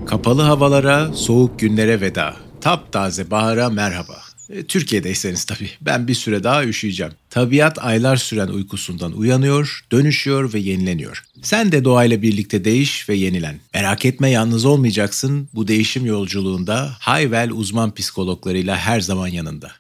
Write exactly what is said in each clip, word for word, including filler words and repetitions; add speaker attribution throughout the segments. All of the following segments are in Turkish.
Speaker 1: Kapalı havalara, soğuk günlere veda. Taptaze bahara merhaba. E, Türkiye'deyseniz tabii. Ben bir süre daha üşüyeceğim. Tabiat aylar süren uykusundan uyanıyor, dönüşüyor ve yenileniyor. Sen de doğayla birlikte değiş ve yenilen. Merak etme, yalnız olmayacaksın. Bu değişim yolculuğunda Hayvel uzman psikologlarıyla her zaman yanında.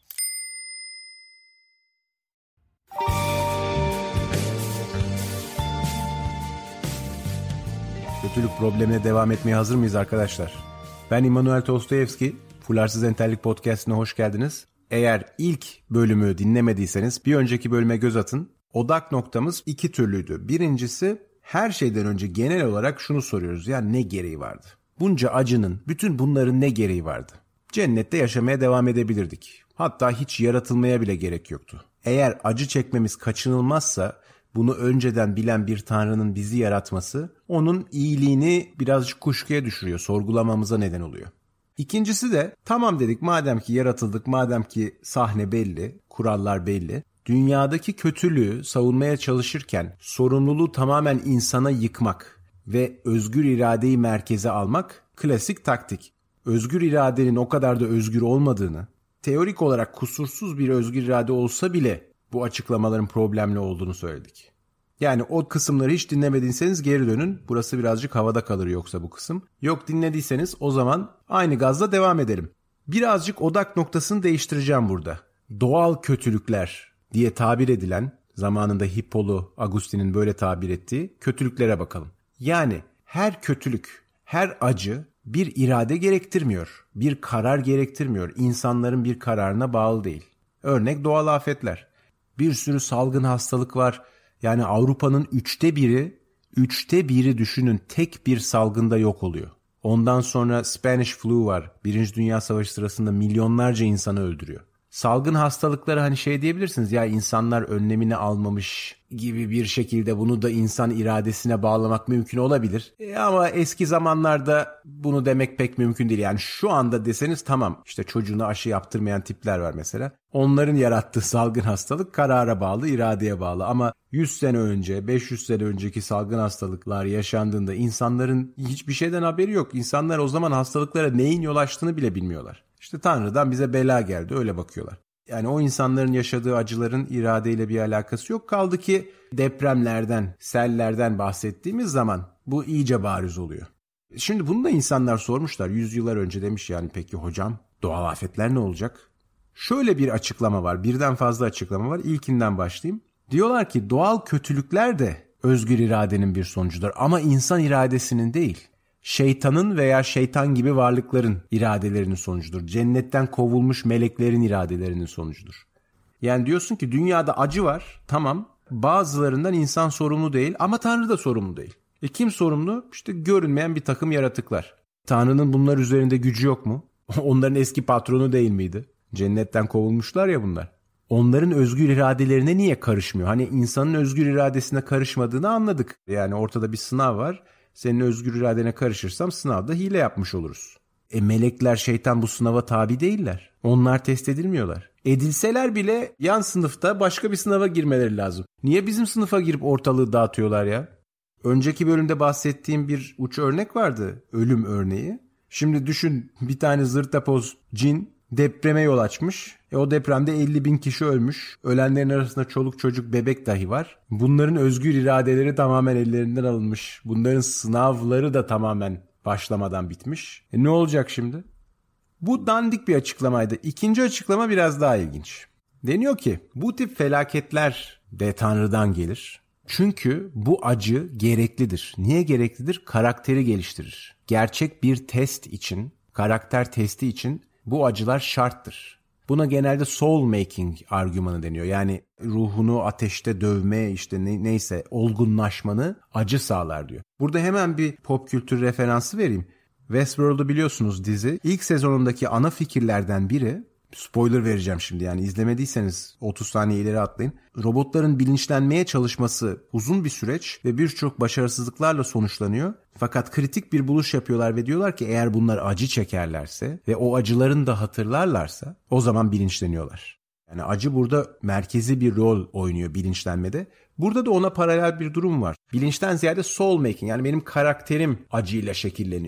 Speaker 2: Kötülük problemine devam etmeye hazır mıyız arkadaşlar? Ben İmmanuel Tostoyevski, Fularsız Entellik Podcast'ine hoş geldiniz. Eğer ilk bölümü dinlemediyseniz bir önceki bölüme göz atın. Odak noktamız iki türlüydü. Birincisi, her şeyden önce genel olarak şunu soruyoruz. Ya ne gereği vardı? Bunca acının, bütün bunların ne gereği vardı? Cennette yaşamaya devam edebilirdik. Hatta hiç yaratılmaya bile gerek yoktu. Eğer acı çekmemiz kaçınılmazsa, bunu önceden bilen bir Tanrı'nın bizi yaratması onun iyiliğini birazcık kuşkuya düşürüyor, sorgulamamıza neden oluyor. İkincisi de tamam dedik, madem ki yaratıldık, madem ki sahne belli, kurallar belli. Dünyadaki kötülüğü savunmaya çalışırken sorumluluğu tamamen insana yıkmak ve özgür iradeyi merkeze almak klasik taktik. Özgür iradenin o kadar da özgür olmadığını, teorik olarak kusursuz bir özgür irade olsa bile bu açıklamaların problemli olduğunu söyledik. Yani o kısımları hiç dinlemediyseniz geri dönün. Burası birazcık havada kalır yoksa bu kısım. Yok, dinlediyseniz o zaman aynı gazla devam edelim. Birazcık odak noktasını değiştireceğim burada. Doğal kötülükler diye tabir edilen, zamanında Hippolu Agustin'in böyle tabir ettiği kötülüklere bakalım. Yani her kötülük, her acı bir irade gerektirmiyor. Bir karar gerektirmiyor. İnsanların bir kararına bağlı değil. Örnek doğal afetler. Bir sürü salgın hastalık var. Yani Avrupa'nın üçte biri, üçte biri düşünün tek bir salgında yok oluyor. Ondan sonra Spanish flu var. Birinci Dünya Savaşı sırasında milyonlarca insanı öldürüyor. Salgın hastalıkları hani şey diyebilirsiniz ya, insanlar önlemini almamış gibi bir şekilde bunu da insan iradesine bağlamak mümkün olabilir. E ama eski zamanlarda bunu demek pek mümkün değil. Yani şu anda deseniz tamam, işte çocuğuna aşı yaptırmayan tipler var mesela. Onların yarattığı salgın hastalık karara bağlı, iradeye bağlı. Ama yüz sene önce, beş yüz sene önceki salgın hastalıklar yaşandığında insanların hiçbir şeyden haberi yok. İnsanlar o zaman hastalıklara neyin yol açtığını bile bilmiyorlar. İşte Tanrı'dan bize bela geldi, öyle bakıyorlar. Yani o insanların yaşadığı acıların iradeyle bir alakası yok. Kaldı ki depremlerden, sellerden bahsettiğimiz zaman bu iyice bariz oluyor. Şimdi bunu da insanlar sormuşlar. Yüzyıllar önce demiş yani, peki hocam doğal afetler ne olacak? Şöyle bir açıklama var, birden fazla açıklama var. İlkinden başlayayım. Diyorlar ki doğal kötülükler de özgür iradenin bir sonucudur ama insan iradesinin değil. Şeytanın veya şeytan gibi varlıkların iradelerinin sonucudur. Cennetten kovulmuş meleklerin iradelerinin sonucudur. Yani diyorsun ki dünyada acı var, tamam, bazılarından insan sorumlu değil ama Tanrı da sorumlu değil. E kim sorumlu? İşte görünmeyen bir takım yaratıklar. Tanrı'nın bunlar üzerinde gücü yok mu? Onların eski patronu değil miydi? Cennetten kovulmuşlar ya bunlar. Onların özgür iradelerine niye karışmıyor? Hani insanın özgür iradesine karışmadığını anladık. Yani ortada bir sınav var. Senin özgür iradene karışırsam sınavda hile yapmış oluruz. E melekler, şeytan bu sınava tabi değiller. Onlar test edilmiyorlar. Edilseler bile yan sınıfta başka bir sınava girmeleri lazım. Niye bizim sınıfa girip ortalığı dağıtıyorlar ya? Önceki bölümde bahsettiğim bir uç örnek vardı. Ölüm örneği. Şimdi düşün, bir tane zırtapoz cin depreme yol açmış. E o depremde elli bin kişi ölmüş. Ölenlerin arasında çoluk çocuk bebek dahi var. Bunların özgür iradeleri tamamen ellerinden alınmış. Bunların sınavları da tamamen başlamadan bitmiş. E ne olacak şimdi? Bu dandik bir açıklamaydı. İkinci açıklama biraz daha ilginç. Deniyor ki bu tip felaketler de Tanrı'dan gelir. Çünkü bu acı gereklidir. Niye gereklidir? Karakteri geliştirir. Gerçek bir test için, karakter testi için bu acılar şarttır. Buna genelde soul making argümanı deniyor. Yani ruhunu ateşte dövme, işte ne, neyse olgunlaşmanı acı sağlar diyor. Burada hemen bir pop kültür referansı vereyim. Westworld'u biliyorsunuz, dizi. İlk sezonundaki ana fikirlerden biri, spoiler vereceğim şimdi, yani izlemediyseniz otuz saniye ileri atlayın. Robotların bilinçlenmeye çalışması uzun bir süreç ve birçok başarısızlıklarla sonuçlanıyor. Fakat kritik bir buluş yapıyorlar ve diyorlar ki eğer bunlar acı çekerlerse ve o acılarını da hatırlarlarsa o zaman bilinçleniyorlar. Yani acı burada merkezi bir rol oynuyor bilinçlenmede. Burada da ona paralel bir durum var. Bilinçten ziyade soul making, yani benim karakterim acıyla şekilleniyor.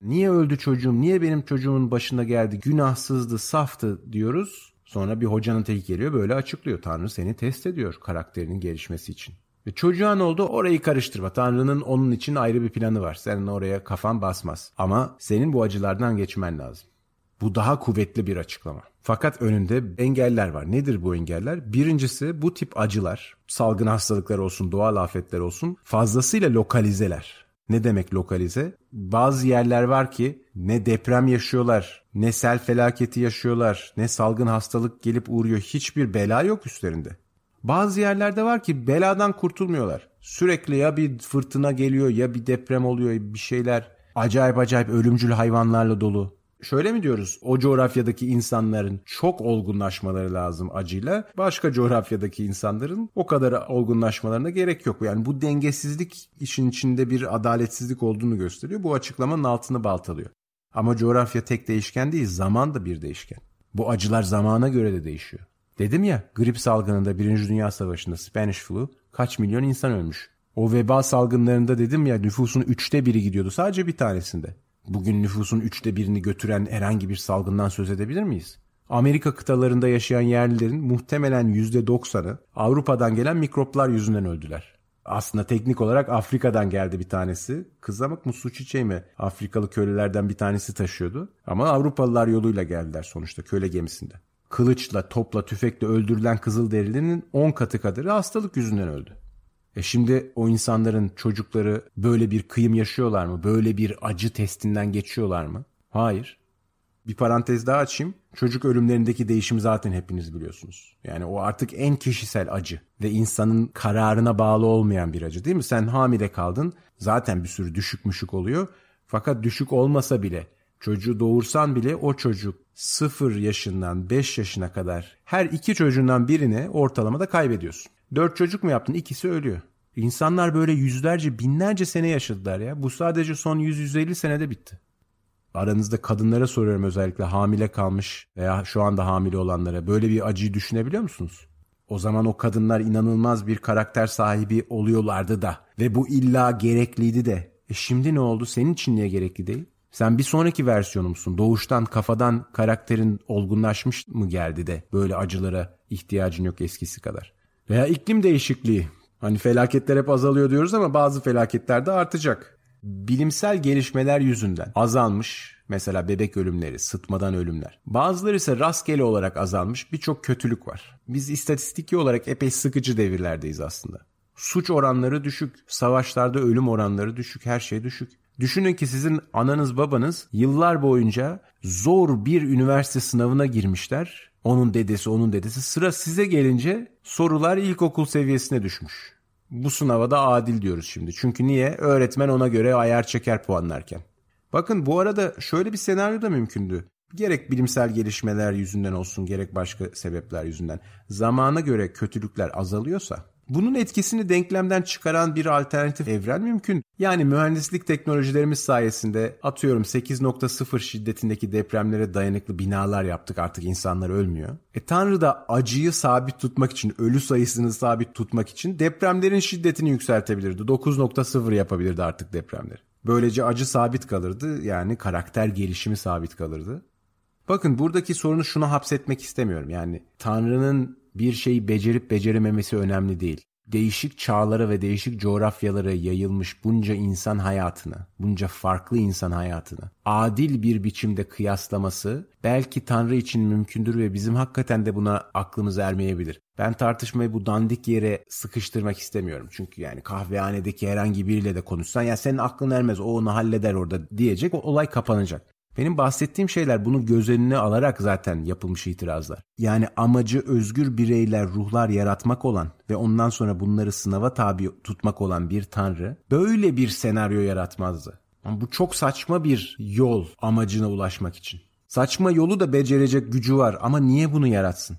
Speaker 2: Niye öldü çocuğum, niye benim çocuğumun başına geldi, günahsızdı, saftı diyoruz. Sonra bir hocanın teki geliyor böyle açıklıyor. Tanrı seni test ediyor karakterinin gelişmesi için. Ve çocuğa ne oldu? Orayı karıştırma. Tanrı'nın onun için ayrı bir planı var. Senin oraya kafan basmaz. Ama senin bu acılardan geçmen lazım. Bu daha kuvvetli bir açıklama. Fakat önünde engeller var. Nedir bu engeller? Birincisi bu tip acılar, salgın hastalıklar olsun, doğal afetler olsun fazlasıyla lokalizeler. Ne demek lokalize? Bazı yerler var ki ne deprem yaşıyorlar, ne sel felaketi yaşıyorlar, ne salgın hastalık gelip uğruyor. Hiçbir bela yok üstlerinde. Bazı yerlerde var ki beladan kurtulmuyorlar. Sürekli ya bir fırtına geliyor ya bir deprem oluyor, bir şeyler. Acayip acayip ölümcül hayvanlarla dolu. Şöyle mi diyoruz? O coğrafyadaki insanların çok olgunlaşmaları lazım acıyla. Başka coğrafyadaki insanların o kadar olgunlaşmalarına gerek yok. Yani bu dengesizlik işin içinde bir adaletsizlik olduğunu gösteriyor. Bu açıklamanın altını baltalıyor. Ama coğrafya tek değişken değil, zaman da bir değişken. Bu acılar zamana göre de değişiyor. Dedim ya, grip salgınında Birinci Dünya Savaşı'nda Spanish flu kaç milyon insan ölmüş. O veba salgınlarında dedim ya nüfusun üçte biri gidiyordu sadece bir tanesinde. Bugün nüfusun üçte birini götüren herhangi bir salgından söz edebilir miyiz? Amerika kıtalarında yaşayan yerlilerin muhtemelen yüzde doksanı Avrupa'dan gelen mikroplar yüzünden öldüler. Aslında teknik olarak Afrika'dan geldi bir tanesi. Kızamık mı, su çiçeği mi? Afrikalı kölelerden bir tanesi taşıyordu. Ama Avrupalılar yoluyla geldiler sonuçta köle gemisinde. Kılıçla, topla, tüfekle öldürülen Kızılderililerin on katı kadarı hastalık yüzünden öldü. E şimdi o insanların çocukları böyle bir kıyım yaşıyorlar mı? Böyle bir acı testinden geçiyorlar mı? Hayır. Bir parantez daha açayım. Çocuk ölümlerindeki değişim zaten hepiniz biliyorsunuz. Yani o artık en kişisel acı ve insanın kararına bağlı olmayan bir acı değil mi? Sen hamile kaldın, zaten bir sürü düşük müşük oluyor. Fakat düşük olmasa bile, çocuğu doğursan bile o çocuk sıfır yaşından beş yaşına kadar her iki çocuğundan birini ortalamada kaybediyorsun. Dört çocuk mu yaptın? İkisi ölüyor. İnsanlar böyle yüzlerce, binlerce sene yaşadılar ya. Bu sadece son yüz yüz elli senede bitti. Aranızda kadınlara soruyorum, özellikle hamile kalmış veya şu anda hamile olanlara, böyle bir acıyı düşünebiliyor musunuz? O zaman o kadınlar inanılmaz bir karakter sahibi oluyorlardı da ve bu illa gerekliydi de. E şimdi ne oldu? Senin için niye gerekli değil? Sen bir sonraki versiyonu musun? Doğuştan, kafadan karakterin olgunlaşmış mı geldi de böyle acılara ihtiyacın yok eskisi kadar? Veya iklim değişikliği. Hani felaketler hep azalıyor diyoruz ama bazı felaketler de artacak. Bilimsel gelişmeler yüzünden azalmış mesela bebek ölümleri, sıtmadan ölümler. Bazıları ise rastgele olarak azalmış birçok kötülük var. Biz istatistiki olarak epey sıkıcı devirlerdeyiz aslında. Suç oranları düşük, savaşlarda ölüm oranları düşük, her şey düşük. Düşünün ki sizin ananız babanız yıllar boyunca zor bir üniversite sınavına girmişler. Onun dedesi, onun dedesi. Sıra size gelince sorular ilkokul seviyesine düşmüş. Bu sınava da adil diyoruz şimdi. Çünkü niye? Öğretmen ona göre ayar çeker puanlarken. Bakın bu arada şöyle bir senaryo da mümkündü. Gerek bilimsel gelişmeler yüzünden olsun, gerek başka sebepler yüzünden zamana göre kötülükler azalıyorsa, bunun etkisini denklemden çıkaran bir alternatif evren mümkün. Yani mühendislik teknolojilerimiz sayesinde atıyorum sekiz nokta sıfır şiddetindeki depremlere dayanıklı binalar yaptık, artık insanlar ölmüyor. E Tanrı da acıyı sabit tutmak için, ölü sayısını sabit tutmak için depremlerin şiddetini yükseltebilirdi. dokuz nokta sıfır yapabilirdi artık depremleri. Böylece acı sabit kalırdı, yani karakter gelişimi sabit kalırdı. Bakın buradaki sorunu şuna hapsetmek istemiyorum. Yani Tanrı'nın bir şeyi becerip becerememesi önemli değil. Değişik çağlara ve değişik coğrafyalara yayılmış bunca insan hayatını, bunca farklı insan hayatını adil bir biçimde kıyaslaması belki Tanrı için mümkündür ve bizim hakikaten de buna aklımız ermeyebilir. Ben tartışmayı bu dandik yere sıkıştırmak istemiyorum. Çünkü yani kahvehanedeki herhangi biriyle de konuşsan ya senin aklın ermez, o onu halleder orada diyecek, o olay kapanacak. Benim bahsettiğim şeyler bunu göz önüne alarak zaten yapılmış itirazlar. Yani amacı özgür bireyler, ruhlar yaratmak olan ve ondan sonra bunları sınava tabi tutmak olan bir Tanrı böyle bir senaryo yaratmazdı. Ama bu çok saçma bir yol amacına ulaşmak için. Saçma yolu da becerecek gücü var ama niye bunu yaratsın?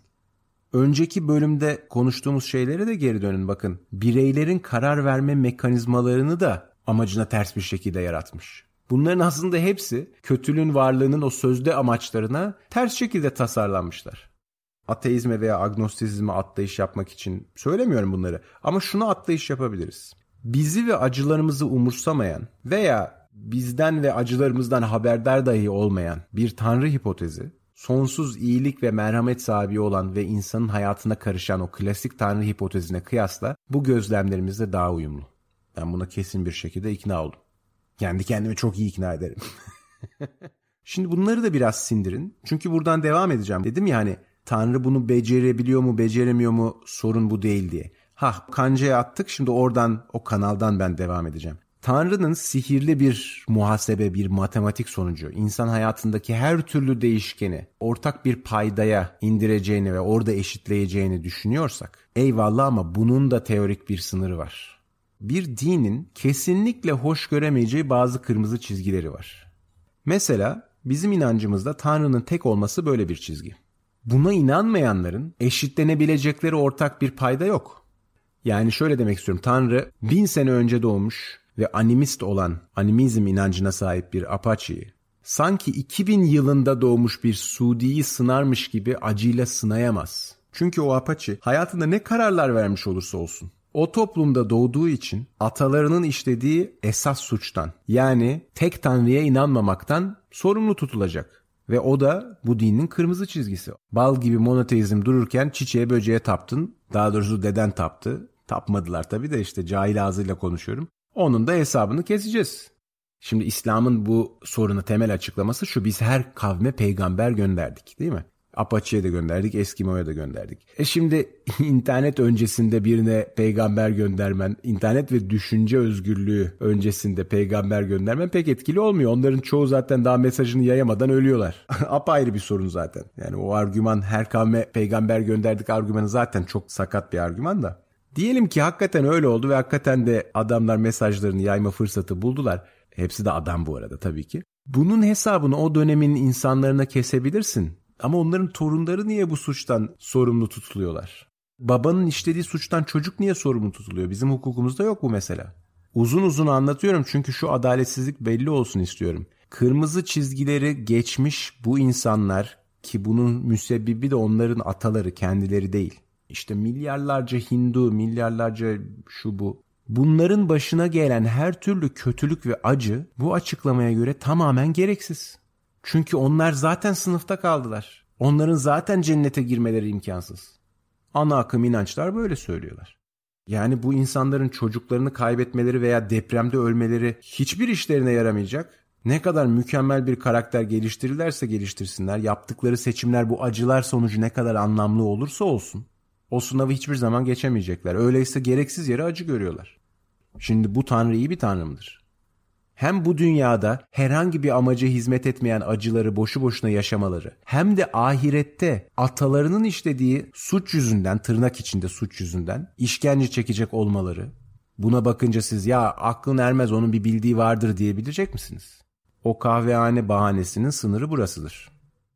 Speaker 2: Önceki bölümde konuştuğumuz şeylere de geri dönün bakın. Bireylerin karar verme mekanizmalarını da amacına ters bir şekilde yaratmış. Bunların aslında hepsi kötülüğün varlığının o sözde amaçlarına ters şekilde tasarlanmışlar. Ateizme veya agnostizme atlayış yapmak için söylemiyorum bunları ama şuna atlayış yapabiliriz. Bizi ve acılarımızı umursamayan veya bizden ve acılarımızdan haberdar dahi olmayan bir tanrı hipotezi, sonsuz iyilik ve merhamet sahibi olan ve insanın hayatına karışan o klasik tanrı hipotezine kıyasla bu gözlemlerimizle daha uyumlu. Ben buna kesin bir şekilde ikna oldum. Kendi kendimi çok iyi ikna ederim. Şimdi bunları da biraz sindirin. Çünkü buradan devam edeceğim. Dedim ya hani Tanrı bunu becerebiliyor mu, beceremiyor mu, sorun bu değil diye. Ha, kancaya attık, şimdi oradan, o kanaldan ben devam edeceğim. Tanrı'nın sihirli bir muhasebe, bir matematik sonucu insan hayatındaki her türlü değişkeni ortak bir paydaya indireceğini ve orada eşitleyeceğini düşünüyorsak eyvallah, ama bunun da teorik bir sınırı var. Bir dinin kesinlikle hoş göremeyeceği bazı kırmızı çizgileri var. Mesela bizim inancımızda Tanrı'nın tek olması böyle bir çizgi. Buna inanmayanların eşitlenebilecekleri ortak bir payda yok. Yani şöyle demek istiyorum. Tanrı bin sene önce doğmuş ve animist olan, animizm inancına sahip bir Apache'yi sanki iki bin yılında doğmuş bir Suudi'yi sınarmış gibi acıyla sınayamaz. Çünkü o Apache hayatında ne kararlar vermiş olursa olsun, o toplumda doğduğu için atalarının işlediği esas suçtan, yani tek Tanrı'ya inanmamaktan sorumlu tutulacak. Ve o da bu dinin kırmızı çizgisi. Bal gibi monoteizm dururken çiçeğe böceğe taptın. Daha doğrusu deden taptı. Tapmadılar tabii de, işte cahil ağzıyla konuşuyorum. Onun da hesabını keseceğiz. Şimdi İslam'ın bu sorunu temel açıklaması şu: biz her kavme peygamber gönderdik, değil mi? Apache'ye de gönderdik, Eskimo'ya da gönderdik. E şimdi internet öncesinde birine peygamber göndermen, internet ve düşünce özgürlüğü öncesinde peygamber göndermen pek etkili olmuyor. Onların çoğu zaten daha mesajını yayamadan ölüyorlar. Apayrı bir sorun zaten. Yani o argüman, her kavme peygamber gönderdik argümanı zaten çok sakat bir argüman da. Diyelim ki hakikaten öyle oldu ve hakikaten de adamlar mesajlarını yayma fırsatı buldular. Hepsi de adam bu arada tabii ki. Bunun hesabını o dönemin insanlarına kesebilirsin. Ama onların torunları niye bu suçtan sorumlu tutuluyorlar? Babanın işlediği suçtan çocuk niye sorumlu tutuluyor? Bizim hukukumuzda yok bu mesela. Uzun uzun anlatıyorum çünkü şu adaletsizlik belli olsun istiyorum. Kırmızı çizgileri geçmiş bu insanlar, ki bunun müsebbibi de onların ataları, kendileri değil. İşte milyarlarca Hindu, milyarlarca şu bu. Bunların başına gelen her türlü kötülük ve acı bu açıklamaya göre tamamen gereksiz. Çünkü onlar zaten sınıfta kaldılar. Onların zaten cennete girmeleri imkansız. Ana akım inançlar böyle söylüyorlar. Yani bu insanların çocuklarını kaybetmeleri veya depremde ölmeleri hiçbir işlerine yaramayacak. Ne kadar mükemmel bir karakter geliştirirlerse geliştirsinler, yaptıkları seçimler bu acılar sonucu ne kadar anlamlı olursa olsun, o sınavı hiçbir zaman geçemeyecekler. Öyleyse gereksiz yere acı görüyorlar. Şimdi bu Tanrı iyi bir Tanrı mıdır? Hem bu dünyada herhangi bir amaca hizmet etmeyen acıları boşu boşuna yaşamaları, hem de ahirette atalarının işlediği suç yüzünden, tırnak içinde suç yüzünden işkence çekecek olmaları, buna bakınca siz ya aklın ermez, onun bir bildiği vardır diyebilecek misiniz? O kahvehane bahanesinin sınırı burasıdır.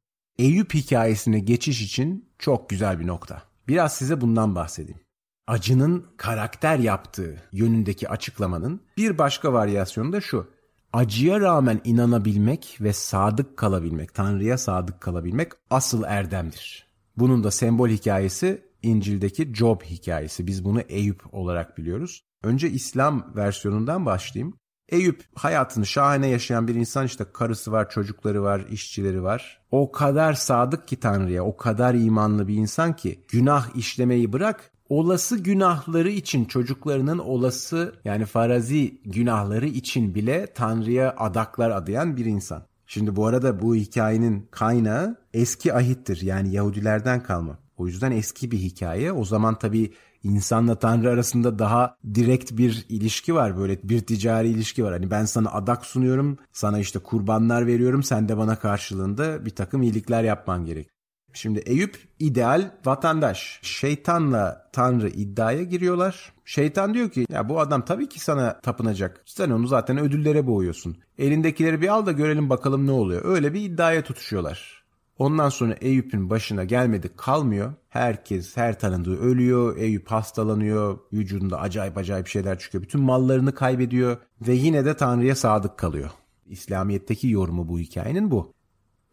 Speaker 2: Eyüp hikayesine geçiş için çok güzel bir nokta. Biraz size bundan bahsedeyim. Acının karakter yaptığı yönündeki açıklamanın bir başka varyasyonu da şu: acıya rağmen inanabilmek ve sadık kalabilmek, Tanrı'ya sadık kalabilmek asıl erdemdir. Bunun da sembol hikayesi İncil'deki Job hikayesi. Biz bunu Eyüp olarak biliyoruz. Önce İslam versiyonundan başlayayım. Eyüp hayatını şahane yaşayan bir insan, işte karısı var, çocukları var, işçileri var. O kadar sadık ki Tanrı'ya, o kadar imanlı bir insan ki günah işlemeyi bırak, olası günahları için, çocuklarının olası yani farazi günahları için bile Tanrı'ya adaklar adayan bir insan. Şimdi bu arada bu hikayenin kaynağı eski ahittir, yani Yahudilerden kalma. O yüzden eski bir hikaye. O zaman tabii insanla Tanrı arasında daha direkt bir ilişki var, böyle bir ticari ilişki var. Hani ben sana adak sunuyorum, sana işte kurbanlar veriyorum, sen de bana karşılığında bir takım iyilikler yapman gerek. Şimdi Eyüp ideal vatandaş. Şeytanla Tanrı iddiaya giriyorlar. Şeytan diyor ki ya bu adam tabii ki sana tapınacak. Sen onu zaten ödüllere boğuyorsun. Elindekileri bir al da görelim bakalım ne oluyor. Öyle bir iddiaya tutuşuyorlar. Ondan sonra Eyüp'ün başına gelmedi kalmıyor. Herkes, her tanıdığı ölüyor. Eyüp hastalanıyor. Vücudunda acayip acayip şeyler çıkıyor. Bütün mallarını kaybediyor. Ve yine de Tanrı'ya sadık kalıyor. İslamiyet'teki yorumu bu hikayenin bu.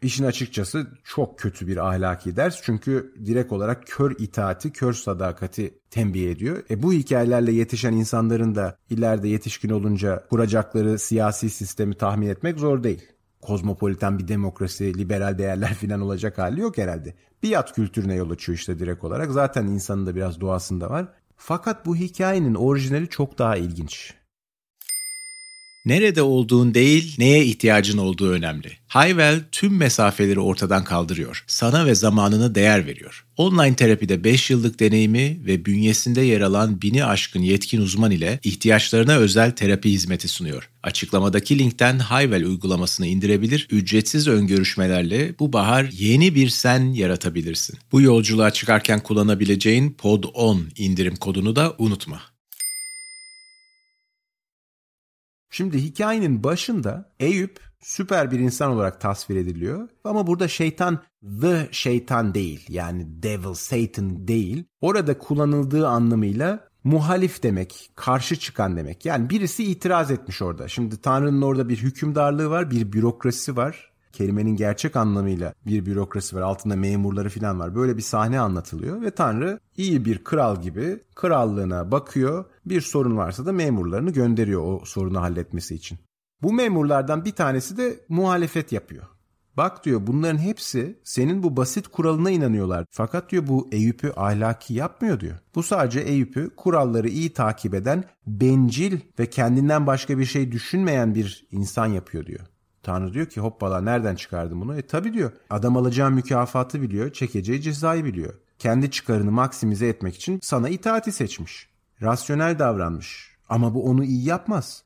Speaker 2: İşin açıkçası çok kötü bir ahlaki ders. Çünkü direkt olarak kör itaati, kör sadakati tembih ediyor. E bu hikayelerle yetişen insanların da ileride yetişkin olunca kuracakları siyasi sistemi tahmin etmek zor değil. Kozmopolitan bir demokrasi, liberal değerler falan olacak hali yok herhalde. Biat kültürüne yol açıyor işte direkt olarak. Zaten insanın da biraz doğasında var. Fakat bu hikayenin orijinali çok daha ilginç.
Speaker 1: Nerede olduğun değil, neye ihtiyacın olduğu önemli. Hayvel tüm mesafeleri ortadan kaldırıyor. Sana ve zamanına değer veriyor. Online terapide beş yıllık deneyimi ve bünyesinde yer alan bini aşkın yetkin uzman ile ihtiyaçlarına özel terapi hizmeti sunuyor. Açıklamadaki linkten Hayvel uygulamasını indirebilir, ücretsiz öngörüşmelerle bu bahar yeni bir sen yaratabilirsin. Bu yolculuğa çıkarken kullanabileceğin pod on indirim kodunu da unutma.
Speaker 2: Şimdi hikayenin başında Eyüp süper bir insan olarak tasvir ediliyor. Ama burada şeytan the şeytan değil, yani devil, Satan değil. Orada kullanıldığı anlamıyla muhalif demek, karşı çıkan demek. Yani birisi itiraz etmiş orada. Şimdi Tanrı'nın orada bir hükümdarlığı var, bir bürokrasi var. Kelimenin gerçek anlamıyla bir bürokrasi var. Altında memurları falan var. Böyle bir sahne anlatılıyor ve Tanrı iyi bir kral gibi krallığına bakıyor. Bir sorun varsa da memurlarını gönderiyor o sorunu halletmesi için. Bu memurlardan bir tanesi de muhalefet yapıyor. Bak diyor, bunların hepsi senin bu basit kuralına inanıyorlar. Fakat diyor bu Eyüp'ü ahlaki yapmıyor diyor. Bu sadece Eyüp'ü kuralları iyi takip eden, bencil ve kendinden başka bir şey düşünmeyen bir insan yapıyor diyor. Tanrı diyor ki hoppala, nereden çıkardın bunu? E tabi diyor, adam alacağı mükafatı biliyor, çekeceği cezayı biliyor. Kendi çıkarını maksimize etmek için sana itaati seçmiş. Rasyonel davranmış. Ama bu onu iyi yapmaz.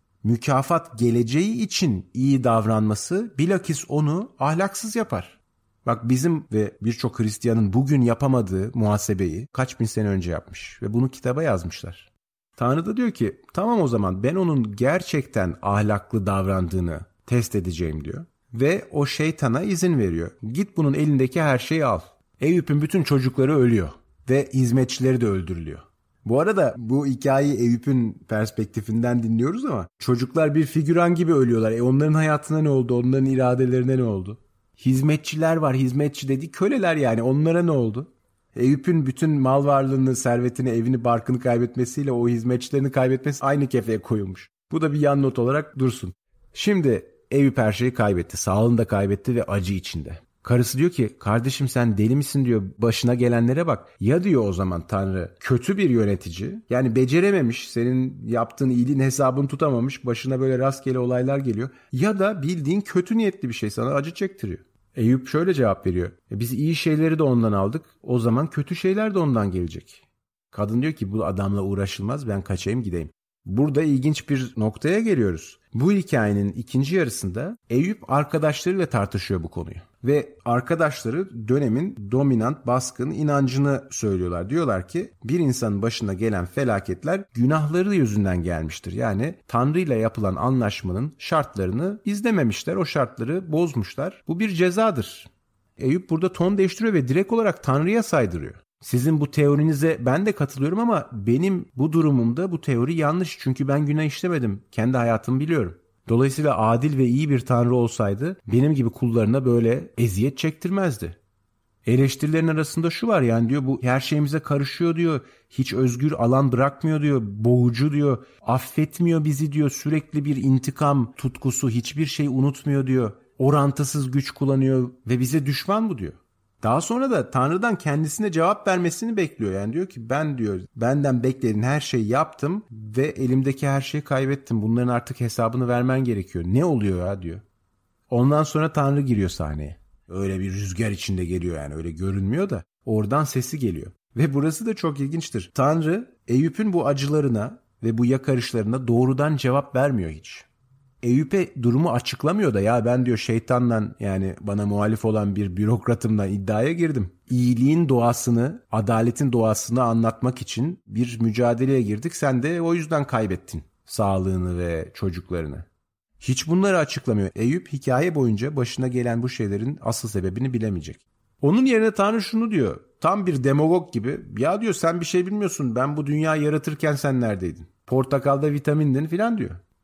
Speaker 2: Mükafat geleceği için iyi davranması bilakis onu ahlaksız yapar. Bak, bizim ve birçok Hristiyanın bugün yapamadığı muhasebeyi kaç bin sene önce yapmış ve bunu kitaba yazmışlar. Tanrı da diyor ki tamam, o zaman ben onun gerçekten ahlaklı davrandığını test edeceğim diyor. Ve o şeytana izin veriyor. Git bunun elindeki her şeyi al. Eyüp'ün bütün çocukları ölüyor ve hizmetçileri de öldürülüyor. Bu arada bu hikayeyi Eyüp'ün perspektifinden dinliyoruz ama çocuklar bir figüran gibi ölüyorlar. E onların hayatına ne oldu? Onların iradelerine ne oldu? Hizmetçiler var. Hizmetçi dedi, köleler yani. Onlara ne oldu? Eyüp'ün bütün mal varlığını, servetini, evini, barkını kaybetmesiyle o hizmetçilerini kaybetmesi aynı kefeye koyulmuş. Bu da bir yan not olarak dursun. Şimdi Eyüp her şeyi kaybetti. Sağlığını da kaybetti ve acı içinde. Karısı diyor ki kardeşim sen deli misin diyor, başına gelenlere bak. Ya diyor o zaman Tanrı kötü bir yönetici, yani becerememiş, senin yaptığın iyiliğin hesabını tutamamış, başına böyle rastgele olaylar geliyor. Ya da bildiğin kötü niyetli bir şey sana acı çektiriyor. Eyüp şöyle cevap veriyor. E biz iyi şeyleri de ondan aldık, o zaman kötü şeyler de ondan gelecek. Kadın diyor ki bu adamla uğraşılmaz, ben kaçayım gideyim. Burada ilginç bir noktaya geliyoruz. Bu hikayenin ikinci yarısında Eyüp arkadaşlarıyla tartışıyor bu konuyu. Ve arkadaşları dönemin dominant, baskın inancını söylüyorlar. Diyorlar ki bir insanın başına gelen felaketler günahları yüzünden gelmiştir. Yani Tanrı ile yapılan anlaşmanın şartlarını izlememişler, o şartları bozmuşlar. Bu bir cezadır. Eyüp burada ton değiştiriyor ve direkt olarak Tanrı'ya saydırıyor. Sizin bu teorinize ben de katılıyorum ama benim bu durumumda bu teori yanlış. Çünkü ben günah işlemedim. Kendi hayatımı biliyorum. Dolayısıyla adil ve iyi bir Tanrı olsaydı benim gibi kullarına böyle eziyet çektirmezdi. Eleştirilerin arasında şu var, yani diyor bu her şeyimize karışıyor diyor. Hiç özgür alan bırakmıyor diyor. Boğucu diyor. Affetmiyor bizi diyor. Sürekli bir intikam tutkusu, hiçbir şey unutmuyor diyor. Orantısız güç kullanıyor ve bize düşman bu diyor. Daha sonra da Tanrı'dan kendisine cevap vermesini bekliyor. Yani diyor ki ben diyor benden beklediğin her şeyi yaptım ve elimdeki her şeyi kaybettim. Bunların artık hesabını vermen gerekiyor. Ne oluyor ya diyor. Ondan sonra Tanrı giriyor sahneye. Öyle bir rüzgar içinde geliyor, yani öyle görünmüyor da oradan sesi geliyor. Ve burası da çok ilginçtir. Tanrı Eyüp'ün bu acılarına ve bu yakarışlarına doğrudan cevap vermiyor hiç. Eyüp'e durumu açıklamıyor da ya ben diyor şeytanla, yani bana muhalif olan bir bürokratımla iddiaya girdim. İyiliğin doğasını, adaletin doğasını anlatmak için bir mücadeleye girdik. Sen de o yüzden kaybettin sağlığını ve çocuklarını. Hiç bunları açıklamıyor. Eyüp hikaye boyunca başına gelen bu şeylerin asıl sebebini bilemeyecek. Onun yerine Tanrı şunu diyor. Tam bir demagog gibi. Ya diyor sen bir şey bilmiyorsun. Ben bu dünyayı yaratırken sen neredeydin? Portakalda vitamindin filan diyor.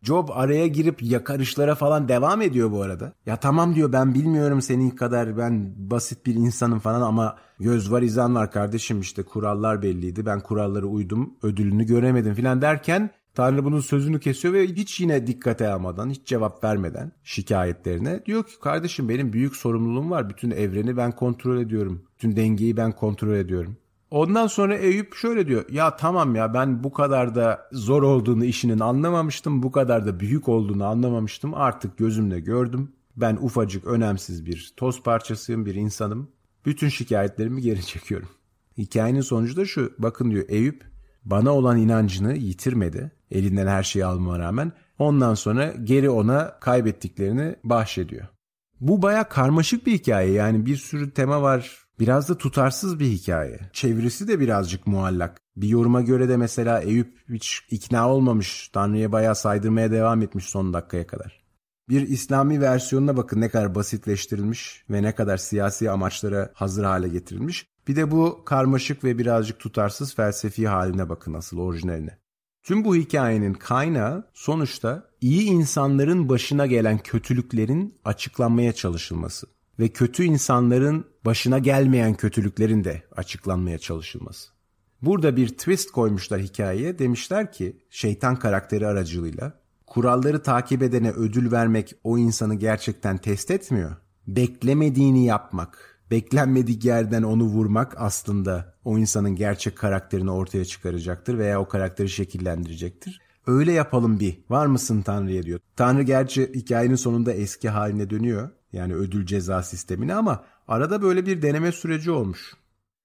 Speaker 2: Job araya girip yakarışlara falan devam ediyor bu arada. Ya tamam diyor, ben bilmiyorum senin kadar, ben basit bir insanım falan ama göz var izan var kardeşim, işte kurallar belliydi, ben kurallara uydum, ödülünü göremedim falan derken Tanrı bunun sözünü kesiyor ve hiç yine dikkate almadan, hiç cevap vermeden şikayetlerine diyor ki kardeşim benim büyük sorumluluğum var, bütün evreni ben kontrol ediyorum, bütün dengeyi ben kontrol ediyorum. Ondan sonra Eyüp şöyle diyor, ya tamam ya, ben bu kadar da zor olduğunu işinin anlamamıştım, bu kadar da büyük olduğunu anlamamıştım, artık gözümle gördüm, ben ufacık önemsiz bir toz parçasıyım, bir insanım, bütün şikayetlerimi geri çekiyorum. Hikayenin sonucu da şu, bakın diyor, Eyüp bana olan inancını yitirmedi, elinden her şeyi almama rağmen, ondan sonra geri ona kaybettiklerini bahşediyor. Bu baya karmaşık bir hikaye, yani bir sürü tema var. Biraz da tutarsız bir hikaye. Çevirisi de birazcık muallak. Bir yoruma göre de mesela Eyüp hiç ikna olmamış. Tanrı'ya bayağı saydırmaya devam etmiş son dakikaya kadar. Bir İslami versiyonuna bakın ne kadar basitleştirilmiş ve ne kadar siyasi amaçlara hazır hale getirilmiş. Bir de bu karmaşık ve birazcık tutarsız felsefi haline bakın, asıl orijinaline. Tüm bu hikayenin kaynağı sonuçta iyi insanların başına gelen kötülüklerin açıklanmaya çalışılması ve kötü insanların başına gelmeyen kötülüklerin de açıklanmaya çalışılması. Burada bir twist koymuşlar hikayeye, demişler ki şeytan karakteri aracılığıyla kuralları takip edene ödül vermek o insanı gerçekten test etmiyor. Beklemediğini yapmak, beklenmedik yerden onu vurmak aslında o insanın gerçek karakterini ortaya çıkaracaktır veya o karakteri şekillendirecektir. Öyle yapalım bir, var mısın Tanrı'ya diyor. Tanrı gerçi hikayenin sonunda eski haline dönüyor. Yani ödül ceza sistemine, ama arada böyle bir deneme süreci olmuş.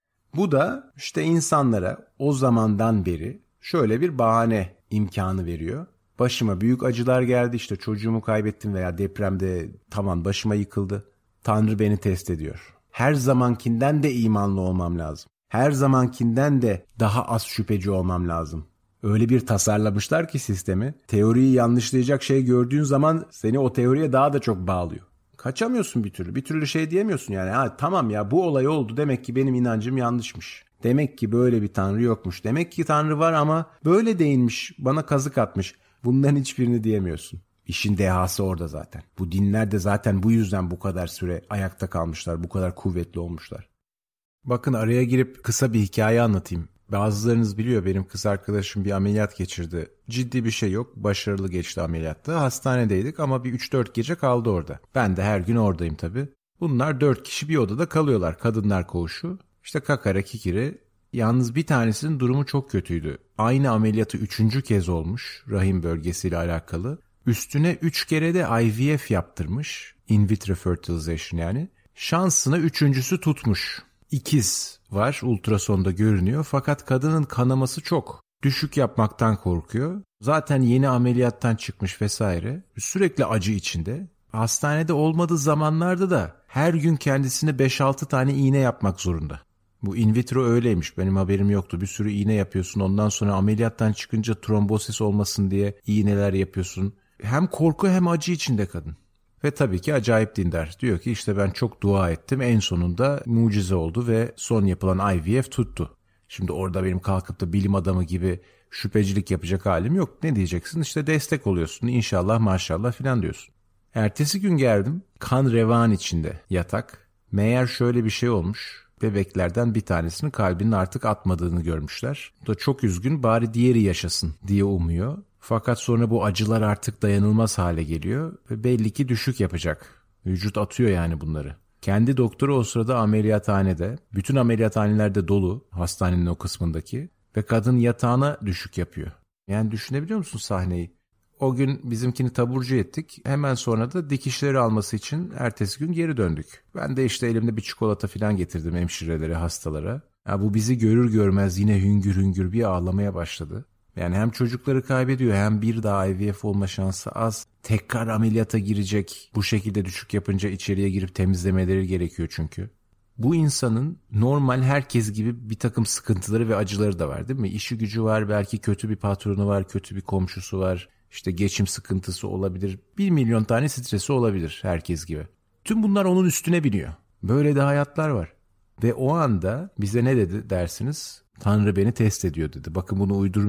Speaker 2: Bu da işte insanlara o zamandan beri şöyle bir bahane imkanı veriyor. Başıma büyük acılar geldi, işte çocuğumu kaybettim veya depremde tavan başıma yıkıldı. Tanrı beni test ediyor. Her zamankinden de imanlı olmam lazım. Her zamankinden de daha az şüpheci olmam lazım. Öyle bir tasarlamışlar ki sistemi, teoriyi yanlışlayacak şey gördüğün zaman seni o teoriye daha da çok bağlıyor. Kaçamıyorsun bir türlü. Bir türlü şey diyemiyorsun yani. Ha, tamam ya, bu olay oldu, demek ki benim inancım yanlışmış. Demek ki böyle bir Tanrı yokmuş. Demek ki Tanrı var ama böyle değilmiş. Bana kazık atmış. Bunların hiçbirini diyemiyorsun. İşin dehası orada zaten. Bu dinler de zaten bu yüzden bu kadar süre ayakta kalmışlar. Bu kadar kuvvetli olmuşlar. Bakın araya girip kısa bir hikaye anlatayım. Bazılarınız biliyor, benim kız arkadaşım bir ameliyat geçirdi. Ciddi bir şey yok. Başarılı geçti ameliyatta. Hastanedeydik ama bir üç dört gece kaldı orada. Ben de her gün oradayım tabii. Bunlar dört kişi bir odada kalıyorlar. Kadınlar koğuşu. İşte kakara kikiri. Yalnız bir tanesinin durumu çok kötüydü. Aynı ameliyatı üçüncü kez olmuş. Rahim bölgesiyle alakalı. Üstüne üç kere de I V F yaptırmış. In vitro fertilization yani. Şansına üçüncüsü tutmuş. İkiz var, ultrasonda görünüyor, fakat kadının kanaması çok. Düşük yapmaktan korkuyor. Zaten yeni ameliyattan çıkmış vesaire. Sürekli acı içinde. Hastanede olmadığı zamanlarda da her gün kendisine beş altı tane iğne yapmak zorunda. Bu in vitro öyleymiş, benim haberim yoktu. Bir sürü iğne yapıyorsun, ondan sonra ameliyattan çıkınca trombosis olmasın diye iğneler yapıyorsun. Hem korku hem acı içinde kadın. Ve tabii ki acayip dindar. Diyor ki işte ben çok dua ettim, en sonunda mucize oldu ve son yapılan I V F tuttu. Şimdi orada benim kalkıp da bilim adamı gibi şüphecilik yapacak halim yok. Ne diyeceksin? İşte destek oluyorsun. İnşallah maşallah filan diyorsun. Ertesi gün geldim. Kan revan içinde yatak. Meğer şöyle bir şey olmuş. Bebeklerden bir tanesinin kalbinin artık atmadığını görmüşler. O da çok üzgün, bari diğeri yaşasın diye umuyor. Fakat sonra bu acılar artık dayanılmaz hale geliyor ve belli ki düşük yapacak. Vücut atıyor yani bunları. Kendi doktoru o sırada ameliyathanede. Bütün ameliyathaneler de dolu, hastanenin o kısmındaki. Ve kadın yatağına düşük yapıyor. Yani düşünebiliyor musun sahneyi? O gün bizimkini taburcu ettik. Hemen sonra da dikişleri alması için ertesi gün geri döndük. Ben de işte elimde bir çikolata falan getirdim hemşirelere, hastalara. Ya bu bizi görür görmez yine hüngür hüngür bir ağlamaya başladı. Yani hem çocukları kaybediyor, hem bir daha I V F olma şansı az. Tekrar ameliyata girecek. Bu şekilde düşük yapınca içeriye girip temizlemeleri gerekiyor çünkü. Bu insanın normal herkes gibi bir takım sıkıntıları ve acıları da var değil mi? İşi gücü var, belki kötü bir patronu var, kötü bir komşusu var. İşte geçim sıkıntısı olabilir. Bir milyon tane stresi olabilir herkes gibi. Tüm bunlar onun üstüne biniyor. Böyle de hayatlar var. Ve o anda bize ne dedi dersiniz? Tanrı beni test ediyor dedi. Bakın bunu uydurmuyorum.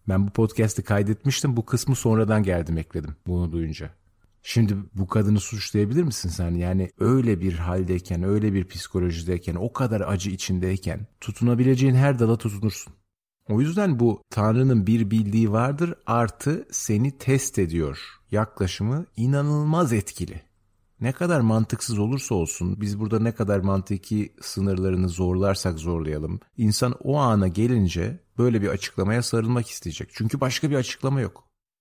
Speaker 2: Ben bu podcast'i kaydetmiştim. Bu kısmı sonradan geldim ekledim bunu duyunca. Şimdi bu kadını suçlayabilir misin sen? Yani öyle bir haldeyken, öyle bir psikolojideyken, o kadar acı içindeyken tutunabileceğin her dala tutunursun. O yüzden bu Tanrı'nın bir bildiği vardır artı seni test ediyor yaklaşımı inanılmaz etkili. Ne kadar mantıksız olursa olsun, biz burada ne kadar mantıki sınırlarını zorlarsak zorlayalım, insan o ana gelince böyle bir açıklamaya sarılmak isteyecek. Çünkü başka bir açıklama yok.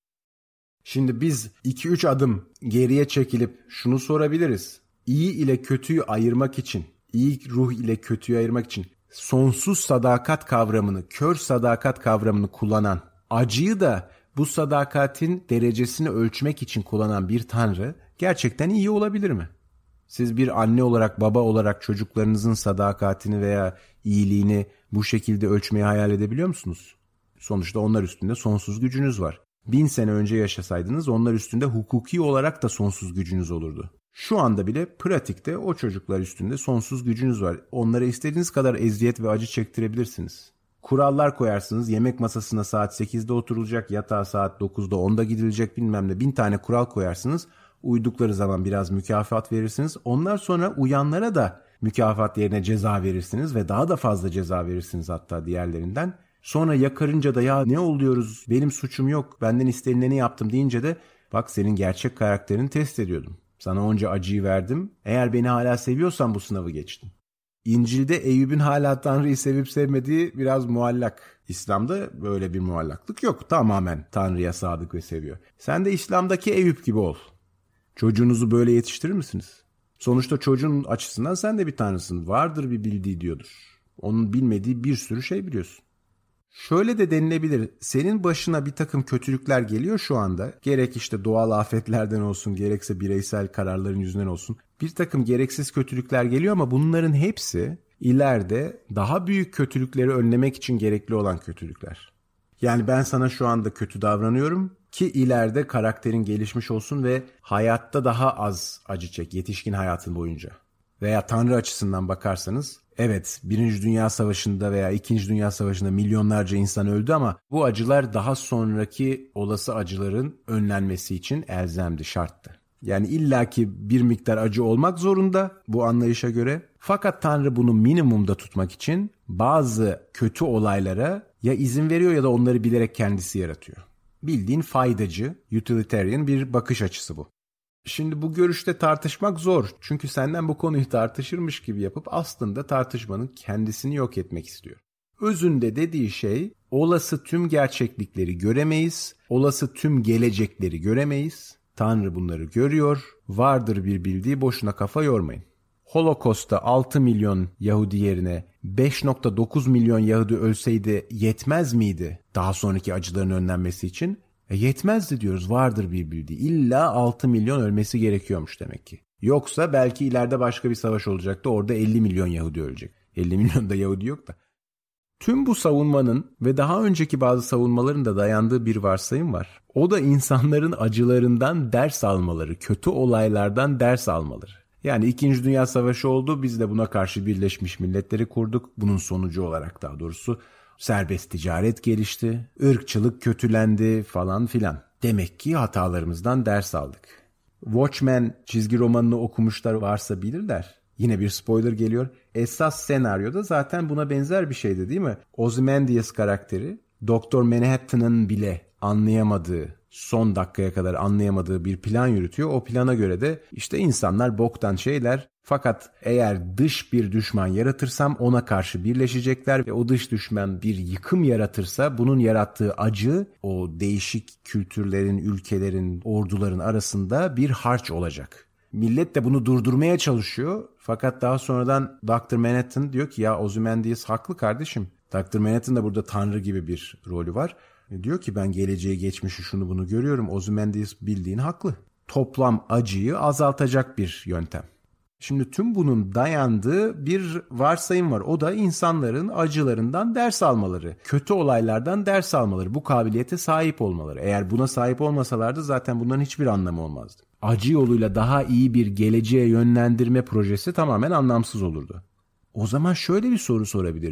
Speaker 2: Şimdi biz iki üç adım geriye çekilip şunu sorabiliriz. İyi ile kötüyü ayırmak için, iyi ruh ile kötüyü ayırmak için sonsuz sadakat kavramını, kör sadakat kavramını kullanan, acıyı da bu sadakatin derecesini ölçmek için kullanan bir Tanrı gerçekten iyi olabilir mi? Siz bir anne olarak, baba olarak çocuklarınızın sadakatini veya iyiliğini bu şekilde ölçmeyi hayal edebiliyor musunuz? Sonuçta onlar üstünde sonsuz gücünüz var. Bin sene önce yaşasaydınız onlar üstünde hukuki olarak da sonsuz gücünüz olurdu. Şu anda bile pratikte o çocuklar üstünde sonsuz gücünüz var. Onlara istediğiniz kadar eziyet ve acı çektirebilirsiniz. Kurallar koyarsınız, yemek masasına saat sekizde oturulacak, yatağa saat dokuzda onda gidilecek bilmem ne bin tane kural koyarsınız. Uydukları zaman biraz mükafat verirsiniz. Ondan sonra uyanlara da mükafat yerine ceza verirsiniz ve daha da fazla ceza verirsiniz hatta diğerlerinden. Sonra yakarınca da ya ne oluyoruz, benim suçum yok, benden istenileni yaptım deyince de bak senin gerçek karakterini test ediyordum. Sana onca acıyı verdim, eğer beni hala seviyorsan bu sınavı geçtin. İncil'de Eyüp'ün hala Tanrı'yı sevip sevmediği biraz muallak. İslam'da böyle bir muallaklık yok. Tamamen Tanrı'ya sadık ve seviyor. Sen de İslam'daki Eyüp gibi ol. Çocuğunuzu böyle yetiştirir misiniz? Sonuçta çocuğun açısından sen de bir tanrısın. Vardır bir bildiği diyordur. Onun bilmediği bir sürü şey biliyorsun. Şöyle de denilebilir. Senin başına bir takım kötülükler geliyor şu anda. Gerek işte doğal afetlerden olsun, gerekse bireysel kararların yüzünden olsun. Bir takım gereksiz kötülükler geliyor ama bunların hepsi ileride daha büyük kötülükleri önlemek için gerekli olan kötülükler. Yani ben sana şu anda kötü davranıyorum ki ileride karakterin gelişmiş olsun ve hayatta daha az acı çek, yetişkin hayatın boyunca. Veya Tanrı açısından bakarsanız, evet Birinci Dünya Savaşı'nda veya İkinci Dünya Savaşı'nda milyonlarca insan öldü ama bu acılar daha sonraki olası acıların önlenmesi için elzemdi, şarttı. Yani illaki bir miktar acı olmak zorunda bu anlayışa göre. Fakat Tanrı bunu minimumda tutmak için bazı kötü olaylara ya izin veriyor ya da onları bilerek kendisi yaratıyor. Bildiğin faydacı, utilitarian bir bakış açısı bu. Şimdi bu görüşte tartışmak zor. Çünkü senden bu konuyu tartışırmış gibi yapıp aslında tartışmanın kendisini yok etmek istiyor. Özünde dediği şey olası tüm gerçeklikleri göremeyiz, olası tüm gelecekleri göremeyiz. Tanrı bunları görüyor, vardır bir bildiği, boşuna kafa yormayın. Holocaust'ta altı milyon Yahudi yerine beş virgül dokuz milyon Yahudi ölseydi yetmez miydi daha sonraki acıların önlenmesi için? E yetmezdi diyoruz, vardır bir bildiği. İlla altı milyon ölmesi gerekiyormuş demek ki. Yoksa belki ileride başka bir savaş olacaktı, orada elli milyon Yahudi ölecek. elli milyon da Yahudi yok da. Tüm bu savunmanın ve daha önceki bazı savunmaların da dayandığı bir varsayım var. O da insanların acılarından ders almaları, kötü olaylardan ders almaları. Yani İkinci Dünya Savaşı oldu, biz de buna karşı Birleşmiş Milletleri kurduk. Bunun sonucu olarak daha doğrusu serbest ticaret gelişti, ırkçılık kötülendi falan filan. Demek ki hatalarımızdan ders aldık. Watchmen çizgi romanını okumuşlar varsa bilirler. Yine bir spoiler geliyor. Esas senaryoda zaten buna benzer bir şeydi değil mi? Ozymandias karakteri Doktor Manhattan'ın bile anlayamadığı, son dakikaya kadar anlayamadığı bir plan yürütüyor. O plana göre de işte insanlar boktan şeyler, fakat eğer dış bir düşman yaratırsam ona karşı birleşecekler ve o dış düşman bir yıkım yaratırsa bunun yarattığı acı o değişik kültürlerin, ülkelerin, orduların arasında bir harç olacak. Millet de bunu durdurmaya çalışıyor. Fakat daha sonradan Doktor Manhattan diyor ki ya Ozymandias haklı kardeşim. Doktor Manhattan da burada tanrı gibi bir rolü var. Diyor ki ben geleceği, geçmişi, şunu bunu görüyorum. Ozymandias bildiğin haklı. Toplam acıyı azaltacak bir yöntem. Şimdi tüm bunun dayandığı bir varsayım var. O da insanların acılarından ders almaları, kötü olaylardan ders almaları, bu kabiliyete sahip olmaları. Eğer buna sahip olmasalardı zaten bunların hiçbir anlamı olmazdı. Acı yoluyla daha iyi bir geleceğe yönlendirme projesi tamamen anlamsız olurdu. O zaman şöyle bir soru sorabiliriz.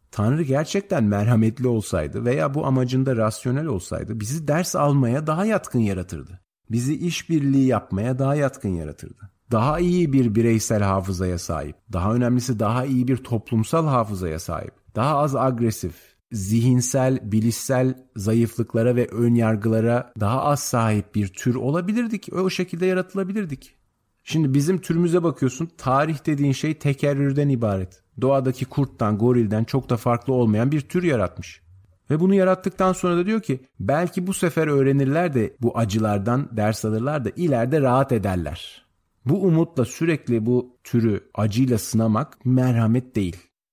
Speaker 2: Tanrı gerçekten merhametli olsaydı veya bu amacında rasyonel olsaydı bizi ders almaya daha yatkın yaratırdı. Bizi işbirliği yapmaya daha yatkın yaratırdı. Daha iyi bir bireysel hafızaya sahip, daha önemlisi daha iyi bir toplumsal hafızaya sahip, daha az agresif, zihinsel, bilişsel zayıflıklara ve önyargılara daha az sahip bir tür olabilirdik. O şekilde yaratılabilirdik. Şimdi bizim türümüze bakıyorsun, tarih dediğin şey tekerrürden ibaret. Doğadaki kurttan, gorilden çok da farklı olmayan bir tür yaratmış. Ve bunu yarattıktan sonra da diyor ki belki bu sefer öğrenirler de bu acılardan ders alırlar da ileride rahat ederler. Bu umutla sürekli bu türü acıyla sınamak merhamet değil.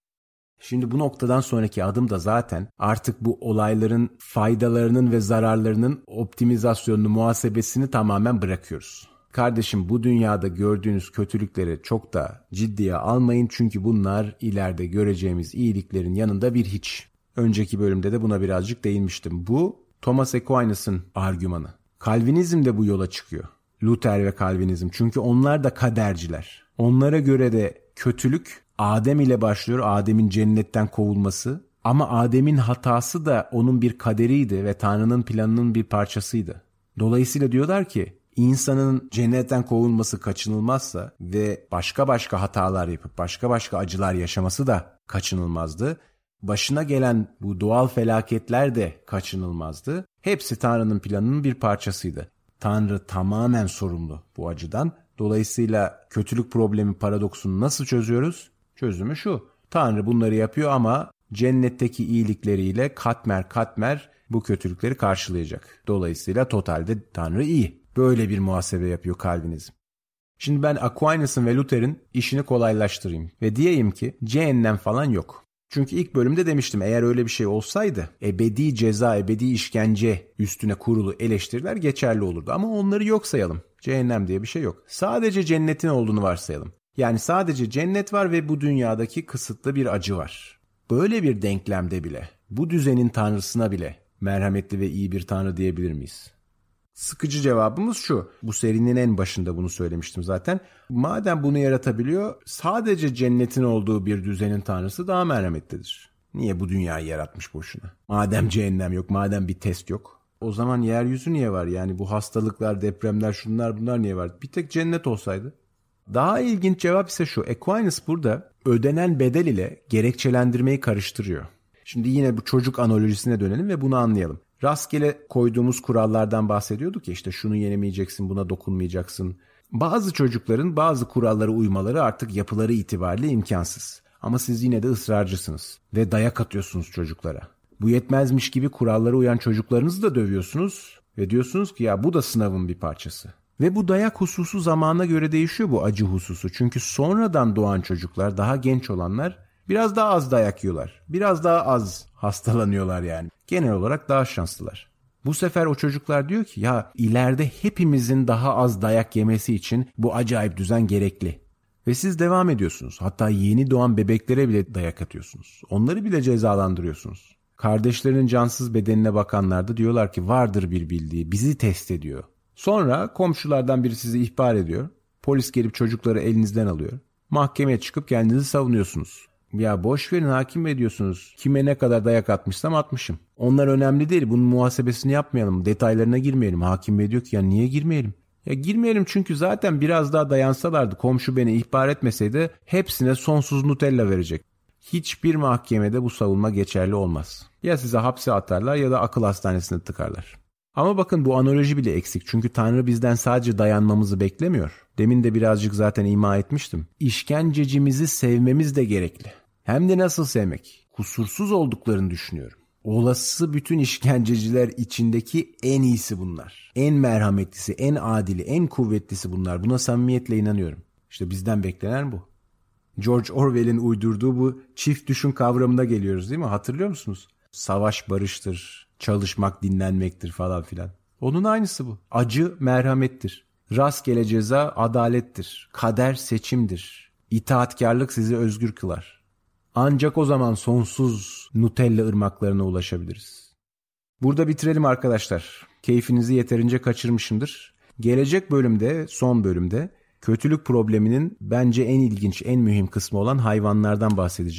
Speaker 2: Şimdi bu noktadan sonraki adım da zaten artık bu olayların faydalarının ve zararlarının optimizasyonunu, muhasebesini tamamen bırakıyoruz. Kardeşim bu dünyada gördüğünüz kötülükleri çok da ciddiye almayın çünkü bunlar ileride göreceğimiz iyiliklerin yanında bir hiç. Önceki bölümde de buna birazcık değinmiştim. Bu Thomas Aquinas'ın argümanı. Calvinizm de bu yola çıkıyor. Luther ve Calvinizm. Çünkü onlar da kaderciler. Onlara göre de kötülük Adem ile başlıyor. Adem'in cennetten kovulması. Ama Adem'in hatası da onun bir kaderiydi ve Tanrı'nın planının bir parçasıydı. Dolayısıyla diyorlar ki insanın cennetten kovulması kaçınılmazsa ve başka başka hatalar yapıp başka başka acılar yaşaması da kaçınılmazdı. Başına gelen bu doğal felaketler de kaçınılmazdı. Hepsi Tanrı'nın planının bir parçasıydı. Tanrı tamamen sorumlu bu acıdan. Dolayısıyla kötülük problemi paradoksunu nasıl çözüyoruz? Çözümü şu. Tanrı bunları yapıyor ama cennetteki iyilikleriyle katmer katmer bu kötülükleri karşılayacak. Dolayısıyla totalde Tanrı iyi. Böyle bir muhasebe yapıyor Calvinizm. Şimdi ben Aquinas'ın ve Luther'in işini kolaylaştırayım ve diyeyim ki cehennem falan yok. Çünkü ilk bölümde demiştim eğer öyle bir şey olsaydı ebedi ceza, ebedi işkence üstüne kurulu eleştiriler geçerli olurdu. Ama onları yok sayalım. Cehennem diye bir şey yok. Sadece cennetin olduğunu varsayalım. Yani sadece cennet var ve bu dünyadaki kısıtlı bir acı var. Böyle bir denklemde bile, bu düzenin tanrısına bile merhametli ve iyi bir tanrı diyebilir miyiz? Sıkıcı cevabımız şu. Bu serinin en başında bunu söylemiştim zaten. Madem bunu yaratabiliyor, sadece cennetin olduğu bir düzenin tanrısı daha merhametlidir. Niye bu dünyayı yaratmış boşuna? Madem cehennem yok, madem bir test yok. O zaman yeryüzü niye var? Yani bu hastalıklar, depremler, şunlar bunlar niye var? Bir tek cennet olsaydı. Daha ilginç cevap ise şu. Aquinas burada ödenen bedel ile gerekçelendirmeyi karıştırıyor. Şimdi yine bu çocuk analojisine dönelim ve bunu anlayalım. Rastgele koyduğumuz kurallardan bahsediyorduk ya işte şunu yenemeyeceksin, buna dokunmayacaksın. Bazı çocukların bazı kurallara uymaları artık yapıları itibariyle imkansız. Ama siz yine de ısrarcısınız ve dayak atıyorsunuz çocuklara. Bu yetmezmiş gibi kurallara uyan çocuklarınızı da dövüyorsunuz ve diyorsunuz ki ya bu da sınavın bir parçası. Ve bu dayak hususu zamana göre değişiyor, bu acı hususu. Çünkü sonradan doğan çocuklar, daha genç olanlar biraz daha az dayak yiyorlar. Biraz daha az hastalanıyorlar yani. Genel olarak daha şanslılar. Bu sefer o çocuklar diyor ki ya ileride hepimizin daha az dayak yemesi için bu acayip düzen gerekli. Ve siz devam ediyorsunuz. Hatta yeni doğan bebeklere bile dayak atıyorsunuz. Onları bile cezalandırıyorsunuz. Kardeşlerinin cansız bedenine bakanlar da diyorlar ki vardır bir bildiği, bizi test ediyor. Sonra komşulardan biri sizi ihbar ediyor. Polis gelip çocukları elinizden alıyor. Mahkemeye çıkıp kendinizi savunuyorsunuz. Ya boş verin hakim bey diyorsunuz. Kime ne kadar dayak atmışsam atmışım. Onlar önemli değil. Bunun muhasebesini yapmayalım. Detaylarına girmeyelim. Hakim bey diyor ki ya niye girmeyelim? Ya girmeyelim çünkü zaten biraz daha dayansalardı, komşu beni ihbar etmeseydi hepsine sonsuz Nutella verecek. Hiçbir mahkemede bu savunma geçerli olmaz. Ya size hapse atarlar ya da akıl hastanesine tıkarlar. Ama bakın bu analoji bile eksik. Çünkü Tanrı bizden sadece dayanmamızı beklemiyor. Demin de birazcık zaten ima etmiştim. İşkencecimizi sevmemiz de gerekli. Hem de nasıl sevmek? Kusursuz olduklarını düşünüyorum. Olası bütün işkenceciler içindeki en iyisi bunlar. En merhametlisi, en adili, en kuvvetlisi bunlar. Buna samimiyetle inanıyorum. İşte bizden beklenen bu. George Orwell'in uydurduğu bu çift düşün kavramına geliyoruz değil mi? Hatırlıyor musunuz? Savaş barıştır, çalışmak dinlenmektir falan filan. Onun aynısı bu. Acı merhamettir. Rastgele ceza adalettir. Kader seçimdir. İtaatkarlık sizi özgür kılar. Ancak o zaman sonsuz Nutella ırmaklarına ulaşabiliriz. Burada bitirelim arkadaşlar. Keyfinizi yeterince kaçırmışımdır. Gelecek bölümde, son bölümde kötülük probleminin bence en ilginç, en mühim kısmı olan hayvanlardan bahsedeceğim.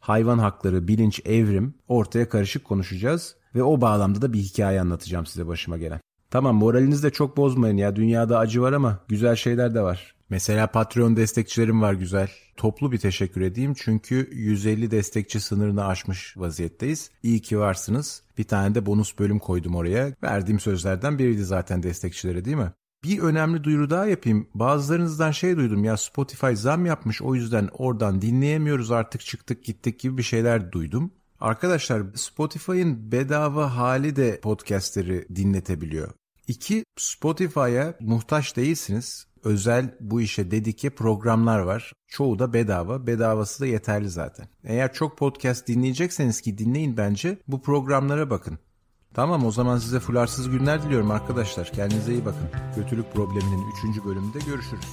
Speaker 2: hayvan hakları, bilinç, evrim ortaya karışık konuşacağız. Ve o bağlamda da bir hikaye anlatacağım size başıma gelen. Tamam, moralinizi de çok bozmayın ya. Dünyada acı var ama güzel şeyler de var. Mesela Patreon destekçilerim var güzel. Toplu bir teşekkür edeyim çünkü yüz elli destekçi sınırını aşmış vaziyetteyiz. İyi ki varsınız. Bir tane de bonus bölüm koydum oraya. Verdiğim sözlerden biriydi zaten destekçilere, değil mi? Bir önemli duyuru daha yapayım. Bazılarınızdan şey duydum ya, Spotify zam yapmış, o yüzden oradan dinleyemiyoruz artık, çıktık gittik gibi bir şeyler duydum. Arkadaşlar, Spotify'ın bedava hali de podcastleri dinletebiliyor. İki, Spotify'a muhtaç değilsiniz. Özel bu işe dedike programlar var. Çoğu da bedava. Bedavası da yeterli zaten. Eğer çok podcast dinleyecekseniz ki dinleyin bence, bu programlara bakın. Tamam, o zaman size fularsız günler diliyorum arkadaşlar. Kendinize iyi bakın. Kötülük Problemi'nin üçüncü bölümünde görüşürüz.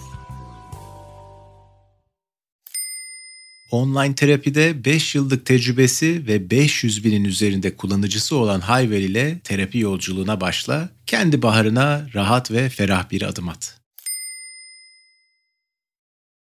Speaker 1: Online terapide beş yıllık tecrübesi ve beş yüz binin üzerinde kullanıcısı olan Hayvel ile terapi yolculuğuna başla, kendi baharına rahat ve ferah bir adım at.